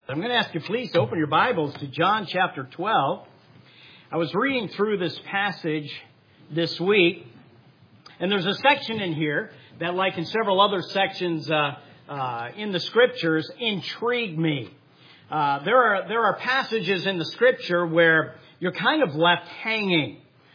I'm going to ask you please to open your Bibles to John chapter 12. I was reading through this passage this week, and there's a section in here that, like in several other sections in the Scriptures, intrigue me. There are passages in the Scripture where you're kind of left hanging.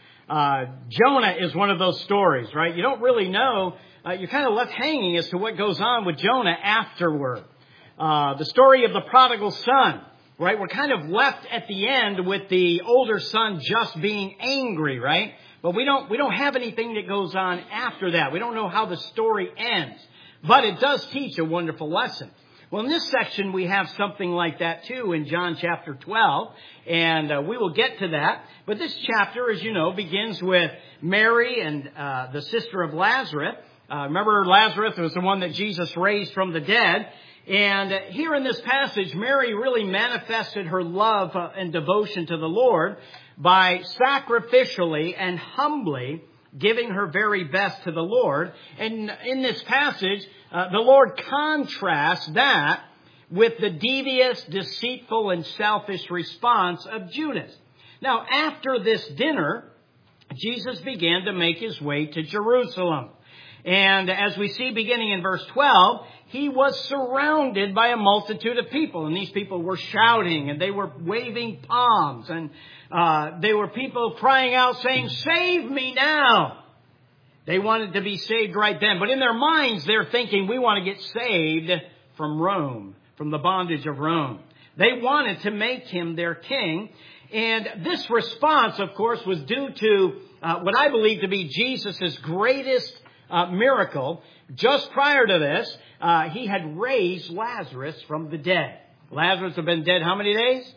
Jonah is one of those stories, right? You don't really know. You're kind of left hanging as to what goes on with Jonah afterward. The story of the prodigal son, right? We're kind of left at the end with the older son just being angry, right? But we don't have anything that goes on after that. We don't know how the story ends. But it does teach a wonderful lesson. Well, in this section, we have something like that, too, in John chapter 12. And we will get to that. But this chapter, as you know, begins with Mary and the sister of Lazarus. Remember, Lazarus was the one that Jesus raised from the dead. And here in this passage, Mary really manifested her love and devotion to the Lord by sacrificially and humbly giving her very best to the Lord. And in this passage, the Lord contrasts that with the devious, deceitful, and selfish response of Judas. Now, after this dinner, Jesus began to make his way to Jerusalem. And as we see beginning in verse 12, he was surrounded by a multitude of people. And these people were shouting and they were waving palms. And they were people crying out saying, "Save me now." They wanted to be saved right then. But in their minds, they're thinking, we want to get saved from Rome, from the bondage of Rome. They wanted to make him their king. And this response, of course, was due to what I believe to be Jesus' greatest miracle. Just prior to this, he had raised Lazarus from the dead. Lazarus had been dead how many days?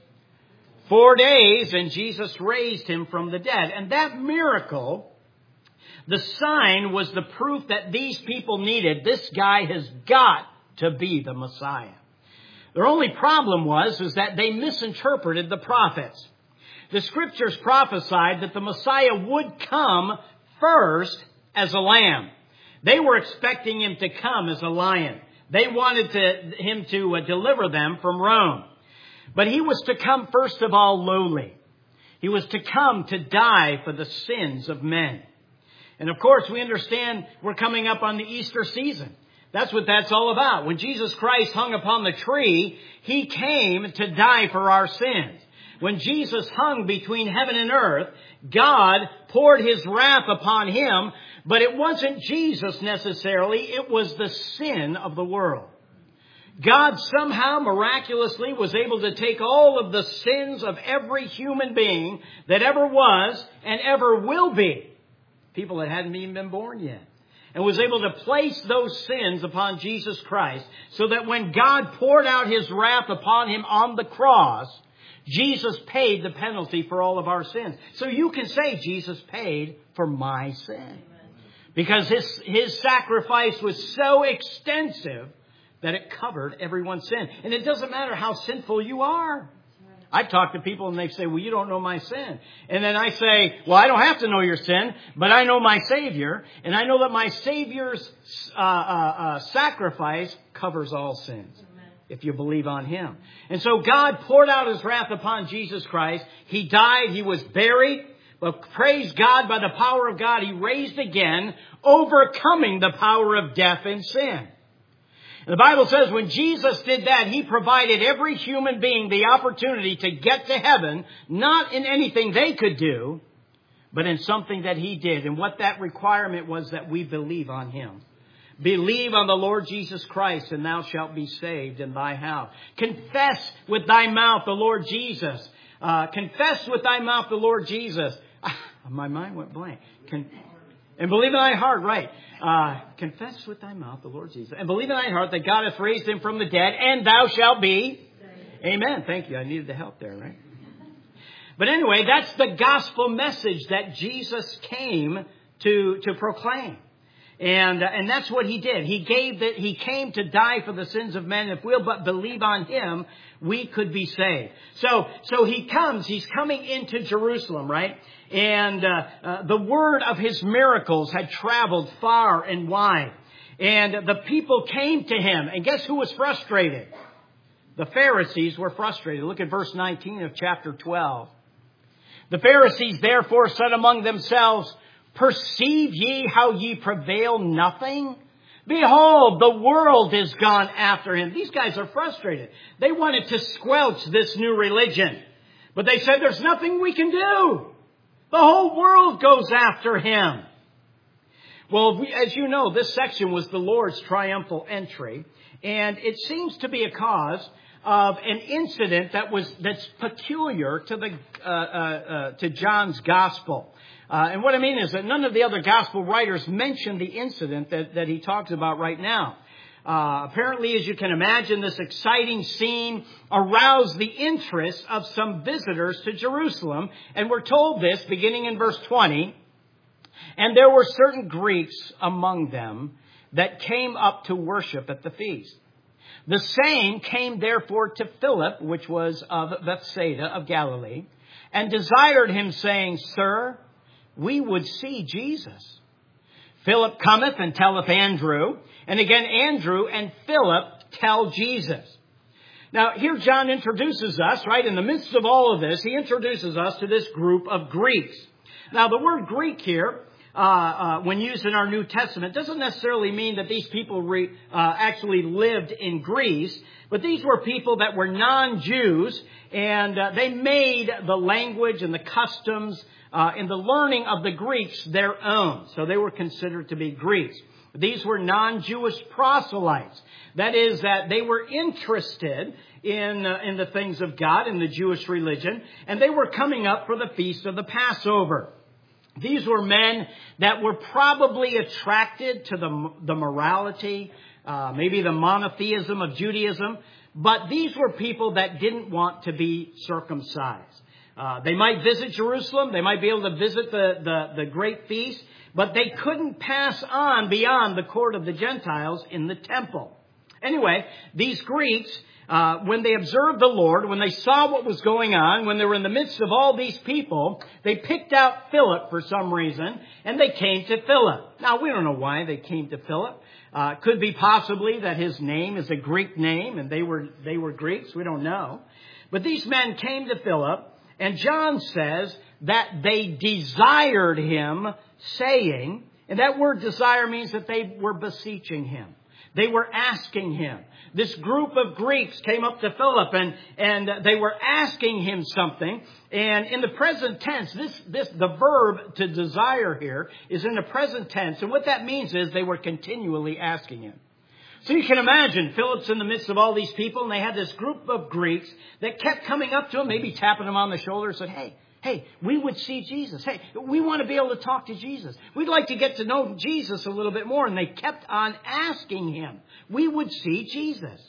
4 days, and Jesus raised him from the dead. And that miracle, the sign, was the proof that these people needed. This guy has got to be the Messiah. Their only problem is that they misinterpreted the prophets. The Scriptures prophesied that the Messiah would come first as a lamb. They were expecting him to come as a lion. They wanted him to deliver them from Rome. But he was to come first of all lowly. He was to come to die for the sins of men. And of course, we understand we're coming up on the Easter season. That's what that's all about. When Jesus Christ hung upon the tree, he came to die for our sins. When Jesus hung between heaven and earth, God poured his wrath upon him. But it wasn't Jesus necessarily. It was the sin of the world. God somehow miraculously was able to take all of the sins of every human being that ever was and ever will be. People that hadn't even been born yet. And was able to place those sins upon Jesus Christ so that when God poured out his wrath upon him on the cross, Jesus paid the penalty for all of our sins. So you can say Jesus paid for my sin. Because his sacrifice was so extensive that it covered everyone's sin. And it doesn't matter how sinful you are. I've talked to people and they say, well, you don't know my sin. And then I say, well, I don't have to know your sin, but I know my Savior. And I know that my Savior's sacrifice covers all sins. If you believe on him. And so God poured out his wrath upon Jesus Christ. He died. He was buried. But praise God, by the power of God, he raised again, overcoming the power of death and sin. And the Bible says when Jesus did that, he provided every human being the opportunity to get to heaven, not in anything they could do, but in something that he did. And what that requirement was that we believe on him. Believe on the Lord Jesus Christ, and thou shalt be saved in thy house. Confess with thy mouth the Lord Jesus. Confess with thy mouth the Lord Jesus. My mind went blank. And believe in thy heart, right. Confess with thy mouth the Lord Jesus. And believe in thy heart that God hath raised him from the dead, and thou shalt be. Amen. Thank you. I needed the help there, right? But anyway, that's the gospel message that Jesus came to proclaim. And that's what he did. He came to die for the sins of men. If we'll but believe on him, we could be saved. So he comes. He's coming into Jerusalem, right? And the word of his miracles had traveled far and wide. And the people came to him. And guess who was frustrated? The Pharisees were frustrated. Look at verse 19 of chapter 12. The Pharisees therefore said among themselves, perceive ye how ye prevail nothing? Behold, the world is gone after him. These guys are frustrated. They wanted to squelch this new religion. But they said there's nothing we can do. The whole world goes after him. Well, as you know, this section was the Lord's triumphal entry. And it seems to be a cause of an incident that's peculiar to to John's gospel. And what I mean is that none of the other gospel writers mention the incident that he talks about right now. Apparently, as you can imagine, this exciting scene aroused the interest of some visitors to Jerusalem. And we're told this beginning in verse 20. And there were certain Greeks among them that came up to worship at the feast. The same came therefore to Philip, which was of Bethsaida of Galilee, and desired him, saying, Sir, we would see Jesus. Philip cometh and telleth Andrew, and again Andrew and Philip tell Jesus. Now, here John introduces us, right, in the midst of all of this, he introduces us to this group of Greeks. Now, the word Greek here, when used in our New Testament, doesn't necessarily mean that these people actually lived in Greece, but these were people that were non-Jews, and they made the language and the customs and the learning of the Greeks their own. So they were considered to be Greeks. These were non-Jewish proselytes. That is, that they were interested in the things of God, in the Jewish religion, and they were coming up for the feast of the Passover. These were men that were probably attracted to the morality, maybe the monotheism of Judaism, but these were people that didn't want to be circumcised. They might visit Jerusalem, they might be able to visit the great feast, but they couldn't pass on beyond the court of the Gentiles in the temple. Anyway, these Greeks, when they observed the Lord, when they saw what was going on, when they were in the midst of all these people, they picked out Philip for some reason, and they came to Philip. Now, we don't know why they came to Philip. Could be possibly that his name is a Greek name, and they were Greeks. We don't know. But these men came to Philip, and John says that they desired him, saying, and that word desire means that they were beseeching him. They were asking him. This group of Greeks came up to Philip and they were asking him something. And in the present tense, the verb to desire here is in the present tense. And what that means is they were continually asking him. So you can imagine Philip's in the midst of all these people, and they had this group of Greeks that kept coming up to him, maybe tapping him on the shoulder and said, Hey, we would see Jesus. Hey, we want to be able to talk to Jesus. We'd like to get to know Jesus a little bit more. And they kept on asking him. We would see Jesus.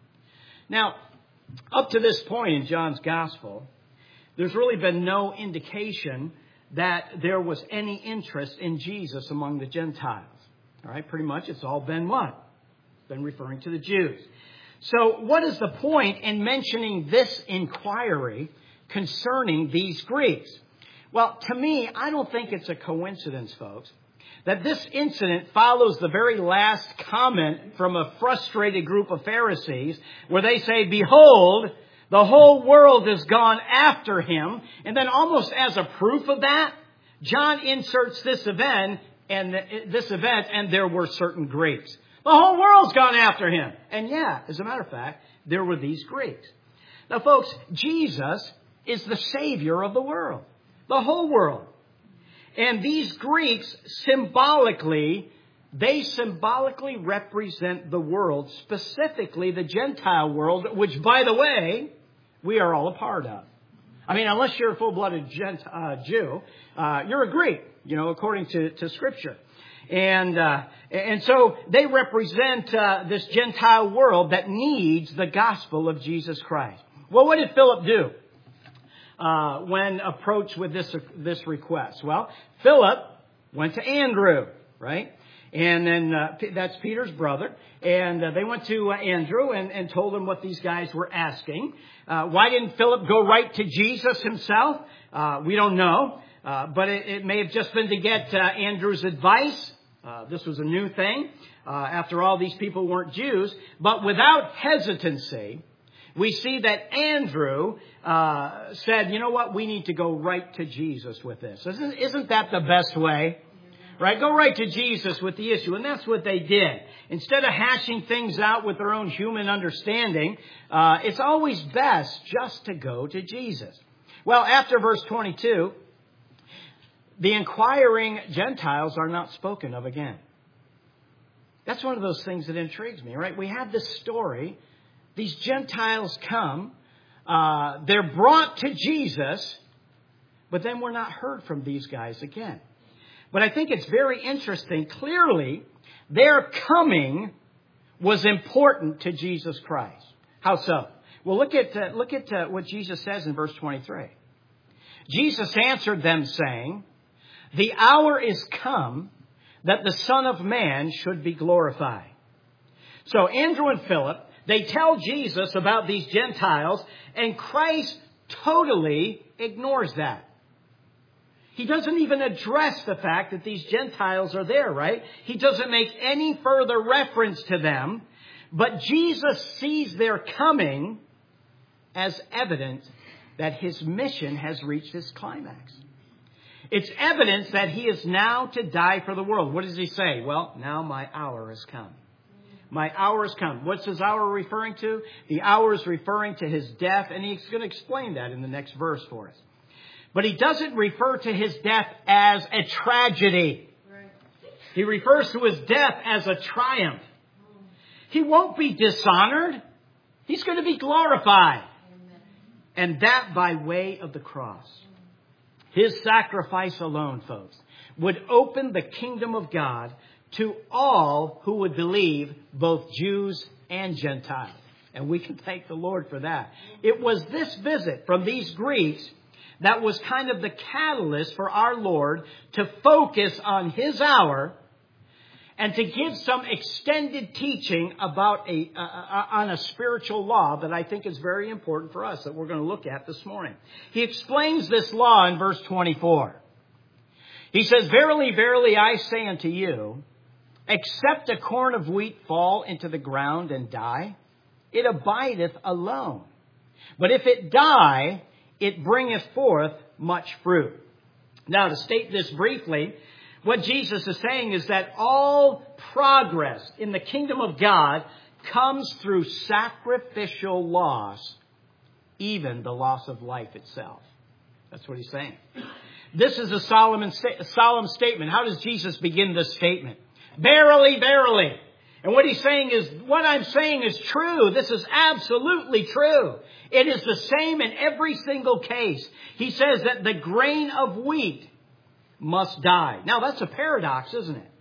Now, up to this point in John's gospel, there's really been no indication that there was any interest in Jesus among the Gentiles. All right, pretty much it's all been what? It's been referring to the Jews. So what is the point in mentioning this inquiry concerning these Greeks? Well, to me, I don't think it's a coincidence, folks, that this incident follows the very last comment from a frustrated group of Pharisees where they say, Behold, the whole world has gone after him. And then almost as a proof of that, John inserts this event, and there were certain Greeks. The whole world's gone after him. And yeah, as a matter of fact, there were these Greeks. Now, folks, Jesus is the Savior of the world, the whole world. And these Greeks symbolically represent the world, specifically the Gentile world, which, by the way, we are all a part of. I mean, unless you're a full-blooded Jew, you're a Greek, according to Scripture. And so they represent this Gentile world that needs the gospel of Jesus Christ. Well, what did Philip do when approached with this request? Well, Philip went to Andrew, right? And then that's Peter's brother. And they went to Andrew and told him what these guys were asking. Why didn't Philip go right to Jesus himself? We don't know. But it may have just been to get Andrew's advice. This was a new thing. After all, these people weren't Jews. But without hesitancy, we see that Andrew said, you know what, we need to go right to Jesus with this. Isn't that the best way? Right? Go right to Jesus with the issue. And that's what they did. Instead of hashing things out with their own human understanding, it's always best just to go to Jesus. Well, after verse 22, the inquiring Gentiles are not spoken of again. That's one of those things that intrigues me, right? We have this story. These Gentiles come. They're brought to Jesus. But then we're not heard from these guys again. But I think it's very interesting. Clearly, their coming was important to Jesus Christ. How so? Well, look at what Jesus says in verse 23. Jesus answered them, saying, "The hour is come that the Son of Man should be glorified." So Andrew and Philip, they tell Jesus about these Gentiles, and Christ totally ignores that. He doesn't even address the fact that these Gentiles are there, right? He doesn't make any further reference to them. But Jesus sees their coming as evidence that his mission has reached its climax. It's evidence that he is now to die for the world. What does he say? Well, now my hour has come. My hour has come. What's his hour referring to? The hour is referring to his death, and he's going to explain that in the next verse for us. But he doesn't refer to his death as a tragedy. Right. He refers to his death as a triumph. He won't be dishonored. He's going to be glorified. Amen. And that by way of the cross. His sacrifice alone, folks, would open the kingdom of God to all who would believe, both Jews and Gentiles. And we can thank the Lord for that. It was this visit from these Greeks that was kind of the catalyst for our Lord to focus on his hour and to give some extended teaching about on a spiritual law that I think is very important for us that we're going to look at this morning. He explains this law in verse 24. He says, "Verily, verily, I say unto you, except a corn of wheat fall into the ground and die, it abideth alone. But if it die, it bringeth forth much fruit." Now, to state this briefly, what Jesus is saying is that all progress in the kingdom of God comes through sacrificial loss, even the loss of life itself. That's what he's saying. This is a solemn statement. How does Jesus begin this statement? Verily, verily. And what he's saying is, what I'm saying is true. This is absolutely true. It is the same in every single case. He says that the grain of wheat must die. Now, that's a paradox, isn't it?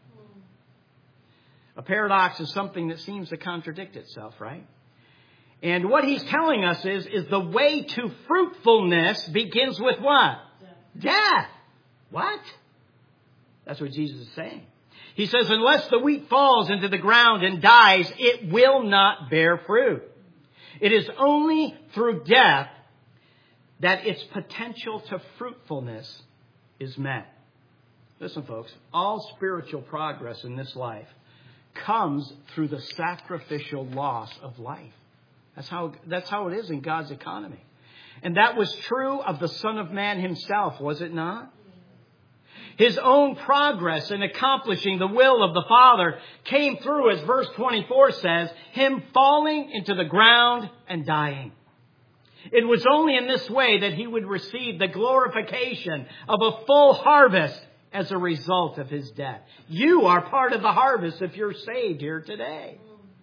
A paradox is something that seems to contradict itself, right? And what he's telling us is the way to fruitfulness begins with what? Death. What? That's what Jesus is saying. He says, unless the wheat falls into the ground and dies, it will not bear fruit. It is only through death that its potential to fruitfulness is met. Listen, folks, all spiritual progress in this life comes through the sacrificial loss of life. That's how it is in God's economy. And that was true of the Son of Man himself, was it not? His own progress in accomplishing the will of the Father came through, as verse 24 says, him falling into the ground and dying. It was only in this way that he would receive the glorification of a full harvest as a result of his death. You are part of the harvest if you're saved here today.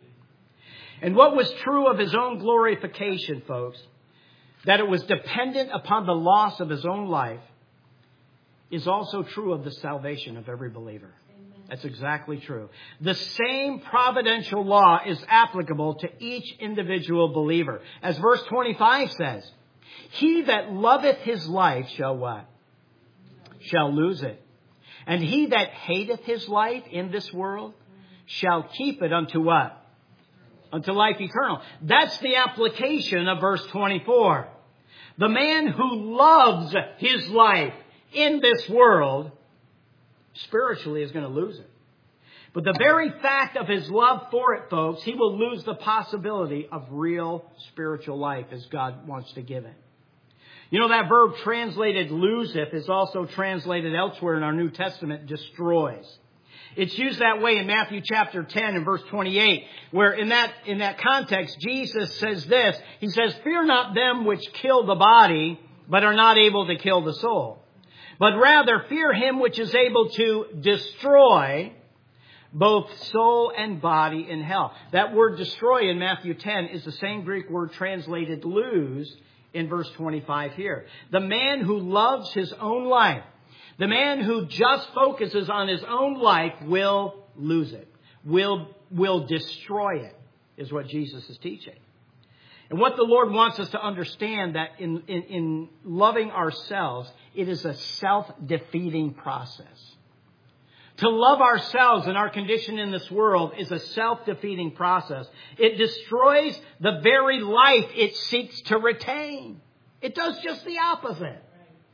And what was true of his own glorification, folks, that it was dependent upon the loss of his own life, is also true of the salvation of every believer. Amen. That's exactly true. The same providential law is applicable to each individual believer. As verse 25 says, he that loveth his life shall what? Shall lose it. And he that hateth his life in this world shall keep it unto what? Unto life eternal. That's the application of verse 24. The man who loves his life in this world, spiritually is going to lose it. But the very fact of his love for it, folks, he will lose the possibility of real spiritual life as God wants to give it. You know, that verb translated loseth is also translated elsewhere in our New Testament, destroys. It's used that way in Matthew chapter 10 and verse 28, where in that context, Jesus says this. He says, "Fear not them which kill the body, but are not able to kill the soul. But rather fear him which is able to destroy both soul and body in hell." That word destroy in Matthew 10 is the same Greek word translated lose in verse 25 here. The man who loves his own life, the man who just focuses on his own life will lose it, will destroy it, is what Jesus is teaching. And what the Lord wants us to understand, that in loving ourselves, it is a self-defeating process. To love ourselves and our condition in this world is a self-defeating process. It destroys the very life it seeks to retain. It does just the opposite.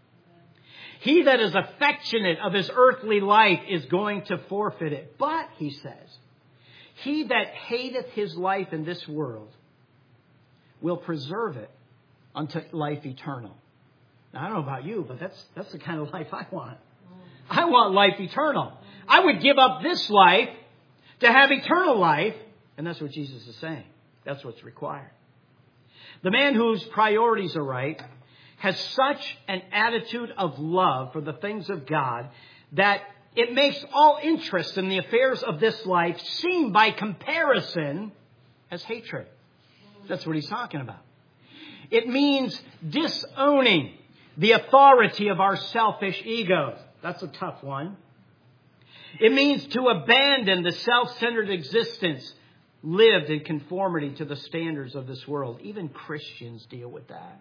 He that is affectionate of his earthly life is going to forfeit it. But, he says, he that hateth his life in this world will preserve it unto life eternal. Now, I don't know about you, but that's the kind of life I want. I want life eternal. I would give up this life to have eternal life. And that's what Jesus is saying. That's what's required. The man whose priorities are right has such an attitude of love for the things of God that it makes all interest in the affairs of this life seem by comparison as hatred. That's what he's talking about. It means disowning the authority of our selfish egos. That's a tough one. It means to abandon the self-centered existence lived in conformity to the standards of this world. Even Christians deal with that.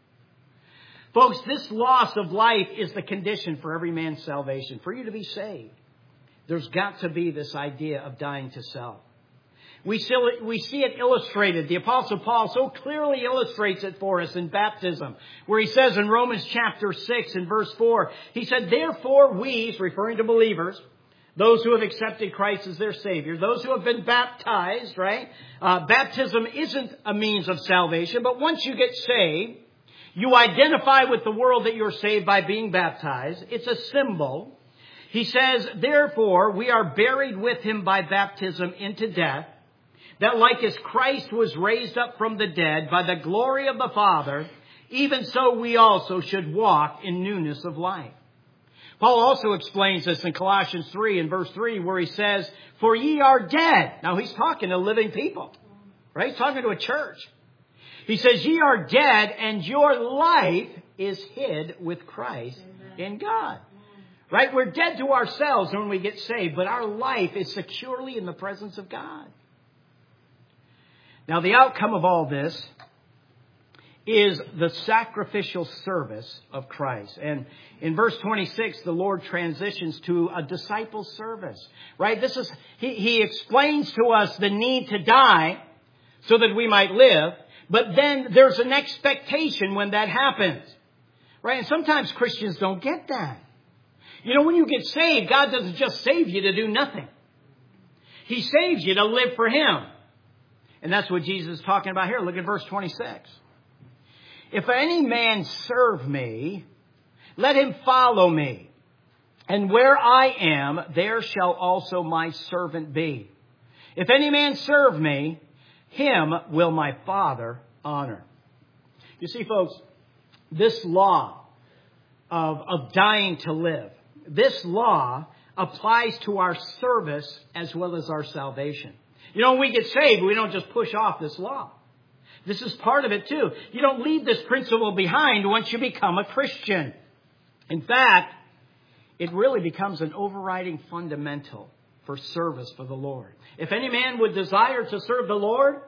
Folks, this loss of life is the condition for every man's salvation. For you to be saved, there's got to be this idea of dying to self. We see it illustrated. The Apostle Paul so clearly illustrates it for us in baptism, where he says in Romans chapter 6 and verse 4, he said, "Therefore we," he's referring to believers, those who have accepted Christ as their Savior, those who have been baptized, right? Baptism isn't a means of salvation, but once you get saved, you identify with the world that you're saved by being baptized. It's a symbol. He says, "Therefore we are buried with him by baptism into death, that like as Christ was raised up from the dead by the glory of the Father, even so we also should walk in newness of life." Paul also explains this in Colossians 3 and verse 3, where he says, "For ye are dead." Now he's talking to living people, right? He's talking to a church. He says, "Ye are dead, and your life is hid with Christ in God." Right? We're dead to ourselves when we get saved, but our life is securely in the presence of God. Now, the outcome of all this is the sacrificial service of Christ. And in verse 26, the Lord transitions to a disciple service. Right? He explains to us the need to die so that we might live. But then there's an expectation when that happens. Right? And sometimes Christians don't get that. You know, when you get saved, God doesn't just save you to do nothing. He saves you to live for Him. And that's what Jesus is talking about here. Look at verse 26. "If any man serve me, let him follow me. And where I am, there shall also my servant be. If any man serve me, him will my Father honor." You see, folks, this law of dying to live, this law applies to our service as well as our salvation. You know, when we get saved, we don't just push off this law. This is part of it too. You don't leave this principle behind once you become a Christian. In fact, it really becomes an overriding fundamental for service for the Lord. If any man would desire to serve the Lord,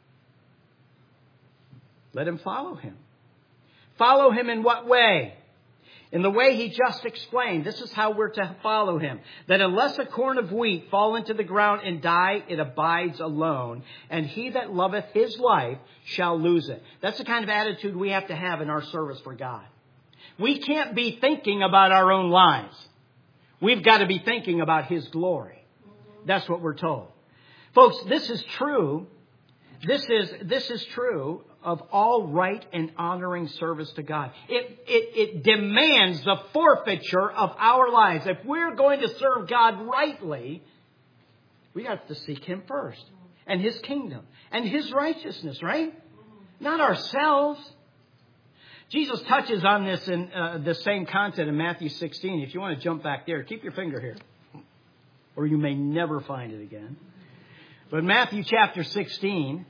let him follow Him. Follow Him in what way? In the way He just explained. This is how we're to follow Him. That unless a corn of wheat fall into the ground and die, it abides alone. And he that loveth his life shall lose it. That's the kind of attitude we have to have in our service for God. We can't be thinking about our own lives. We've got to be thinking about His glory. That's what we're told. Folks, this is true. This is true of all right and honoring service to God. It demands the forfeiture of our lives. If we're going to serve God rightly, we have to seek Him first. And His kingdom. And His righteousness, right? Not ourselves. Jesus touches on this in the same content in Matthew 16. If you want to jump back there, keep your finger here. Or you may never find it again. But Matthew chapter 16.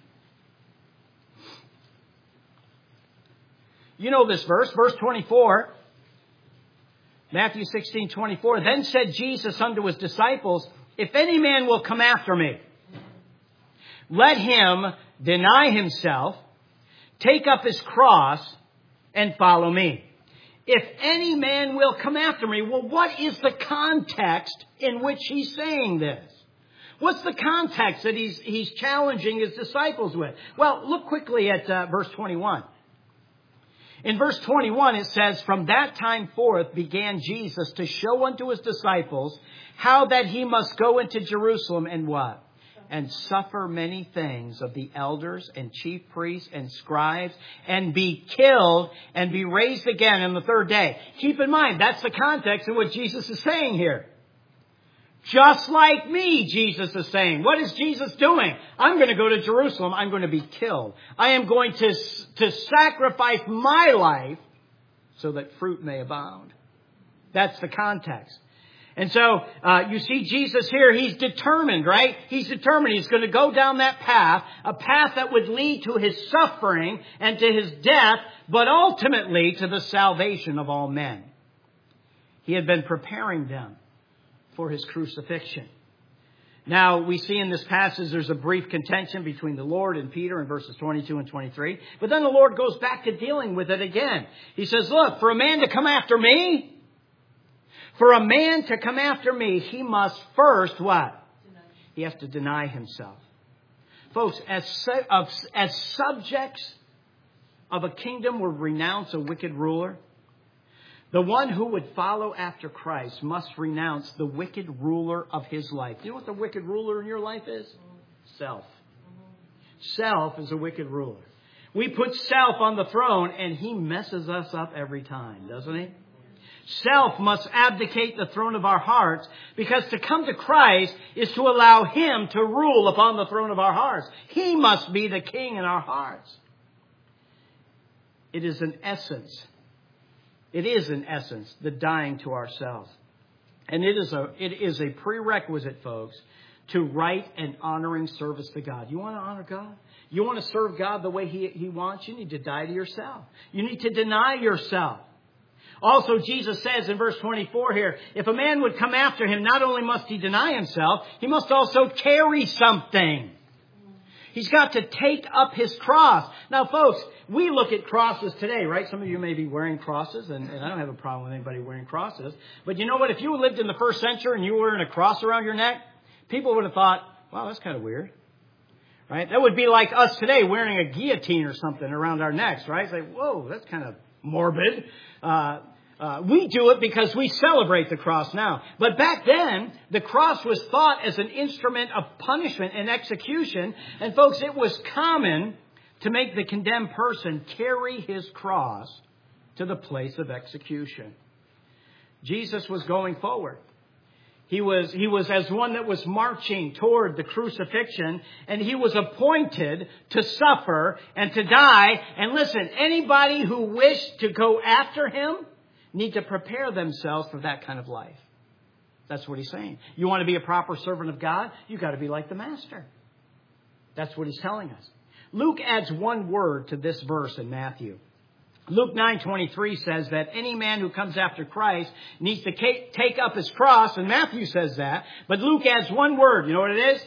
You know this verse, verse 24. Matthew 16:24. Then said Jesus unto His disciples, if any man will come after me, let him deny himself, take up his cross, and follow me. If any man will come after me. Well, what is the context in which he's saying this? What's the context that he's challenging his disciples with? Well, look quickly at verse 21. In verse 21, it says, from that time forth began Jesus to show unto His disciples how that He must go into Jerusalem and what? And suffer many things of the elders and chief priests and scribes, and be killed and be raised again on the third day. Keep in mind, that's the context of what Jesus is saying here. Just like me, Jesus is saying. What is Jesus doing? I'm going to go to Jerusalem. I'm going to be killed. I am going to sacrifice my life so that fruit may abound. That's the context. And so you see Jesus here, He's determined, right? He's determined. He's going to go down that path, a path that would lead to His suffering and to His death, but ultimately to the salvation of all men. He had been preparing them for His crucifixion. Now, we see in this passage there's a brief contention between the Lord and Peter in verses 22 and 23. But then the Lord goes back to dealing with it again. He says, look, for a man to come after me, he must first what? He has to deny himself. Folks, as subjects of a kingdom would renounce a wicked ruler, the one who would follow after Christ must renounce the wicked ruler of his life. You know what the wicked ruler in your life is? Self. Self is a wicked ruler. We put self on the throne and he messes us up every time, doesn't he? Self must abdicate the throne of our hearts, because to come to Christ is to allow Him to rule upon the throne of our hearts. He must be the king in our hearts. It is in essence the dying to ourselves. And it is a prerequisite, folks, to right and honoring service to God. You want to honor God? You want to serve God the way He wants? You need to die to yourself. You need to deny yourself. Also, Jesus says in verse 24 here, if a man would come after Him, not only must he deny himself, he must also carry something. He's got to take up his cross. Now, folks, we look at crosses today, right? Some of you may be wearing crosses, and I don't have a problem with anybody wearing crosses. But you know what? If you lived in the first century and you were wearing a cross around your neck, people would have thought, wow, that's kind of weird. Right? That would be like us today wearing a guillotine or something around our necks, right? It's like, whoa, that's kind of morbid. We do it because we celebrate the cross now. But back then, the cross was thought as an instrument of punishment and execution. And folks, it was common to make the condemned person carry his cross to the place of execution. Jesus was going forward. He was as one that was marching toward the crucifixion, and He was appointed to suffer and to die. And listen, anybody who wished to go after Him need to prepare themselves for that kind of life. That's what He's saying. You want to be a proper servant of God? You've got to be like the Master. That's what He's telling us. Luke adds one word to this verse in Matthew. Luke 9:23 says that any man who comes after Christ needs to take up his cross, and Matthew says that. But Luke adds one word. You know what it is?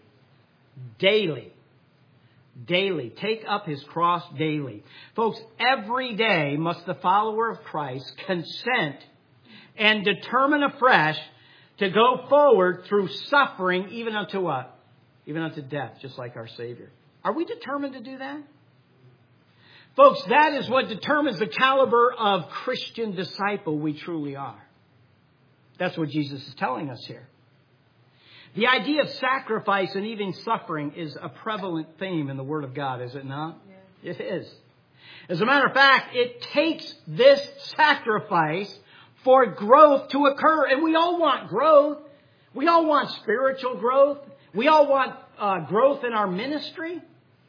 Daily. Daily. Take up his cross daily. Folks, every day must the follower of Christ consent and determine afresh to go forward through suffering even unto what? Even unto death, just like our Savior. Are we determined to do that? Folks, that is what determines the caliber of Christian disciple we truly are. That's what Jesus is telling us here. The idea of sacrifice and even suffering is a prevalent theme in the Word of God, is it not? Yes. It is. As a matter of fact, it takes this sacrifice for growth to occur. And we all want growth. We all want spiritual growth. We all want growth in our ministry.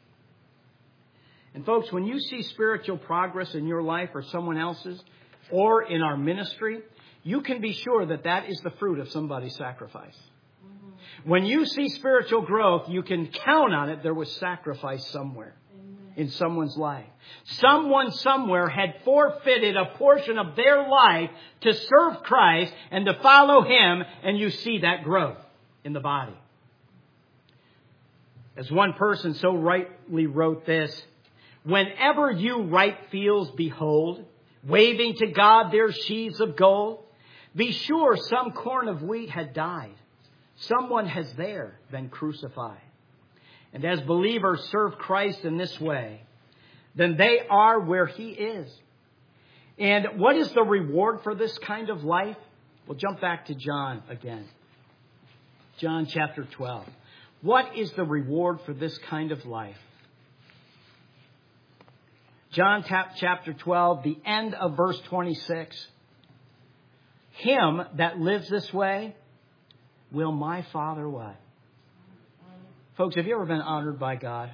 And folks, when you see spiritual progress in your life or someone else's, or in our ministry, you can be sure that that is the fruit of somebody's sacrifice. When you see spiritual growth, you can count on it. There was sacrifice somewhere in someone's life. Someone somewhere had forfeited a portion of their life to serve Christ and to follow Him, and you see that growth in the body. As one person so rightly wrote this, whenever you right feels behold, waving to God their sheaves of gold, be sure some corn of wheat had died. Someone has there been crucified. And as believers serve Christ in this way, then they are where He is. And what is the reward for this kind of life? We'll jump back to John again. John chapter 12. What is the reward for this kind of life? John chapter 12, the end of verse 26. Him that lives this way, will my Father what? Folks, have you ever been honored by God?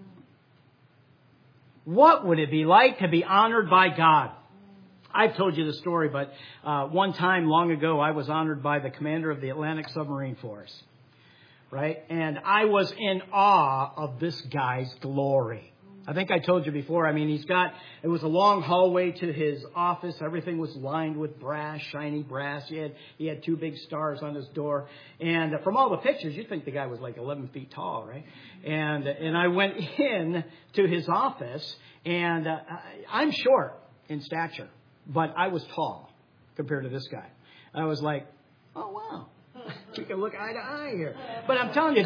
What would it be like to be honored by God? I've told you the story, but one time long ago, I was honored by the commander of the Atlantic Submarine Force. Right? And I was in awe of this guy's glory. I think I told you before. I mean, it was a long hallway to his office. Everything was lined with brass, shiny brass. He had 2 big stars on his door. And from all the pictures, you'd think the guy was like 11 feet tall, right? And I went in to his office, and I'm short in stature, but I was tall compared to this guy. I was like, oh, wow. We can look eye to eye here. But I'm telling you,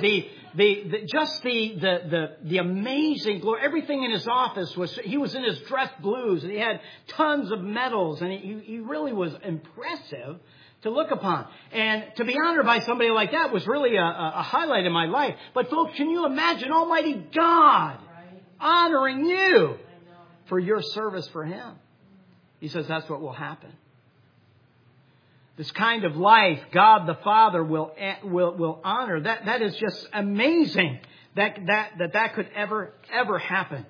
the amazing glory, everything in his office he was in his dress blues, and he had tons of medals, and he really was impressive to look upon. And to be honored by somebody like that was really a highlight in my life. But folks, can you imagine Almighty God honoring you for your service for Him? He says that's what will happen. This kind of life, God the Father will honor. That is just amazing that could ever happen.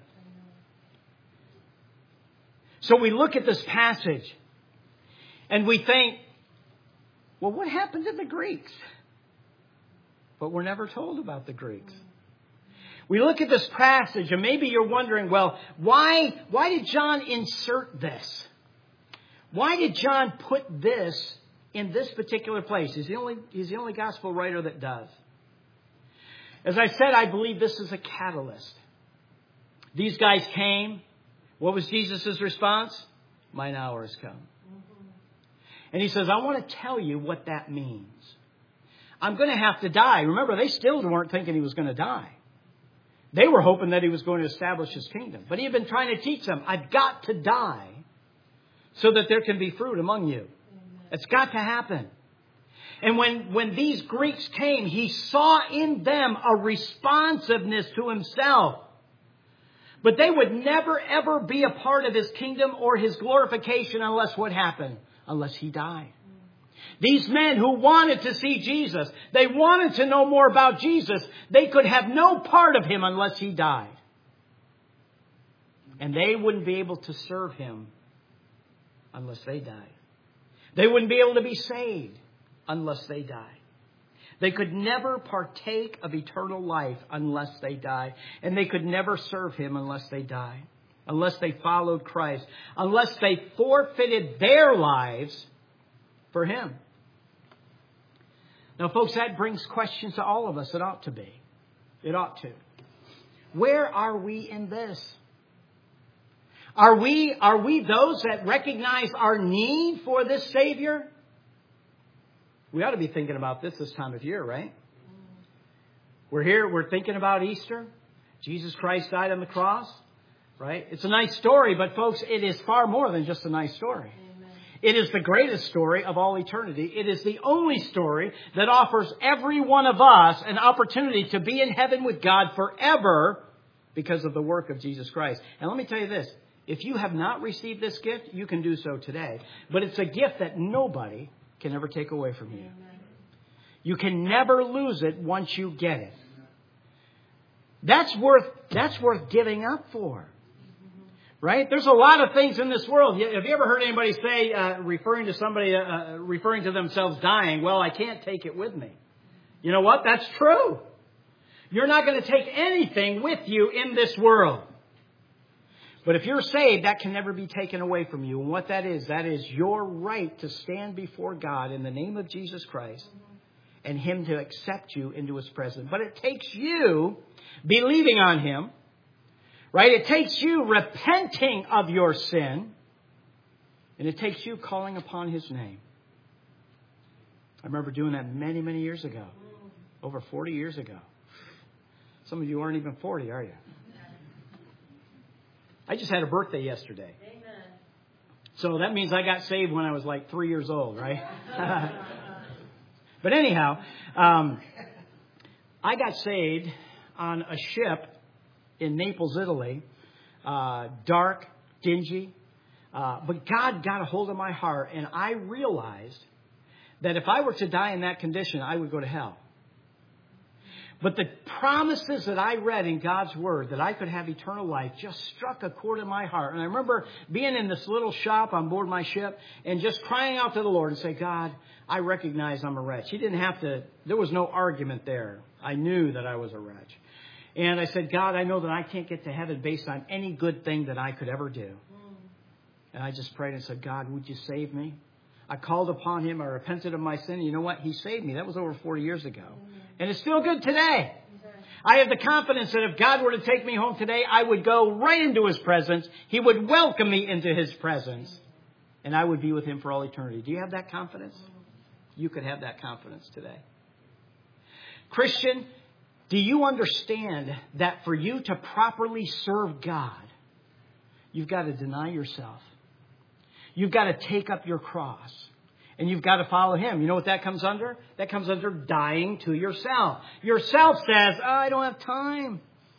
So we look at this passage and we think, well, what happened to the Greeks? But we're never told about the Greeks. We look at this passage and maybe you're wondering, well, why did John insert this? Why did John put this in this particular place? He's the only gospel writer that does. As I said, I believe this is a catalyst. These guys came. What was Jesus' response? Mine hour has come. And He says, I want to tell you what that means. I'm going to have to die. Remember, they still weren't thinking He was going to die. They were hoping that He was going to establish His kingdom. But He had been trying to teach them, I've got to die so that there can be fruit among you. It's got to happen. And when these Greeks came, He saw in them a responsiveness to Himself. But they would never, ever be a part of His kingdom or His glorification unless what happened? Unless He died. These men who wanted to see Jesus, they wanted to know more about Jesus, they could have no part of Him unless He died. And they wouldn't be able to serve Him unless they died. They wouldn't be able to be saved unless they died. They could never partake of eternal life unless they died. And they could never serve Him unless they died. Unless they followed Christ. Unless they forfeited their lives for Him. Now, folks, that brings questions to all of us. It ought to be. It ought to. Where are we in this? Are we those that recognize our need for this Savior? We ought to be thinking about this time of year, right? We're here, we're thinking about Easter. Jesus Christ died on the cross, right? It's a nice story, but folks, it is far more than just a nice story. Amen. It is the greatest story of all eternity. It is the only story that offers every one of us an opportunity to be in heaven with God forever because of the work of Jesus Christ. And let me tell you this. If you have not received this gift, you can do so today. But it's a gift that nobody can ever take away from you. You can never lose it once you get it. That's worth giving up for. Right? There's a lot of things in this world. Have you ever heard anybody say, referring to themselves dying, well, I can't take it with me. You know what? That's true. You're not going to take anything with you in this world. But if you're saved, that can never be taken away from you. And what that is your right to stand before God in the name of Jesus Christ and Him to accept you into His presence. But it takes you believing on Him. Right? It takes you repenting of your sin. And it takes you calling upon His name. I remember doing that many, many years ago. Over 40 years ago. Some of you aren't even 40, are you? I just had a birthday yesterday. Amen. So that means I got saved when I was like 3 years old, right? But anyhow, I got saved on a ship in Naples, Italy, dark, dingy. But God got a hold of my heart, and I realized that if I were to die in that condition, I would go to hell. But the promises that I read in God's Word that I could have eternal life just struck a chord in my heart. And I remember being in this little shop on board my ship and just crying out to the Lord and say, God, I recognize I'm a wretch. He didn't have to, there was no argument there. I knew that I was a wretch. And I said, God, I know that I can't get to heaven based on any good thing that I could ever do. And I just prayed and said, God, would you save me? I called upon Him. I repented of my sin. And you know what? He saved me. That was over 40 years ago. And it's still good today. I have the confidence that if God were to take me home today, I would go right into His presence. He would welcome me into His presence. And I would be with Him for all eternity. Do you have that confidence? You could have that confidence today. Christian, do you understand that for you to properly serve God, you've got to deny yourself? You've got to take up your cross. And you've got to follow Him. You know what that comes under? That comes under dying to yourself. Yourself says, oh, I don't have time.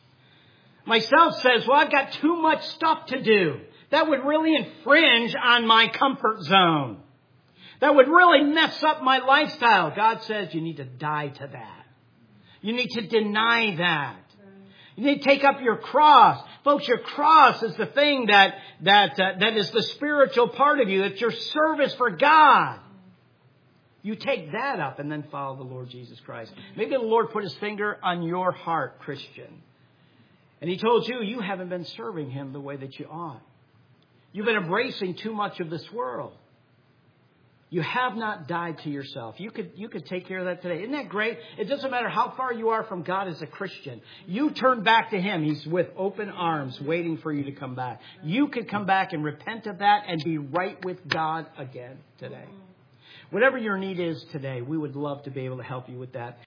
Myself says, well, I've got too much stuff to do. That would really infringe on my comfort zone. That would really mess up my lifestyle. God says you need to die to that. You need to deny that. You need to take up your cross. Folks, your cross is the thing that is the spiritual part of you. It's your service for God. You take that up and then follow the Lord Jesus Christ. Maybe the Lord put His finger on your heart, Christian. And He told you, you haven't been serving Him the way that you ought. You've been embracing too much of this world. You have not died to yourself. You could take care of that today. Isn't that great? It doesn't matter how far you are from God as a Christian. You turn back to Him. He's with open arms waiting for you to come back. You could come back and repent of that and be right with God again today. Whatever your need is today, we would love to be able to help you with that.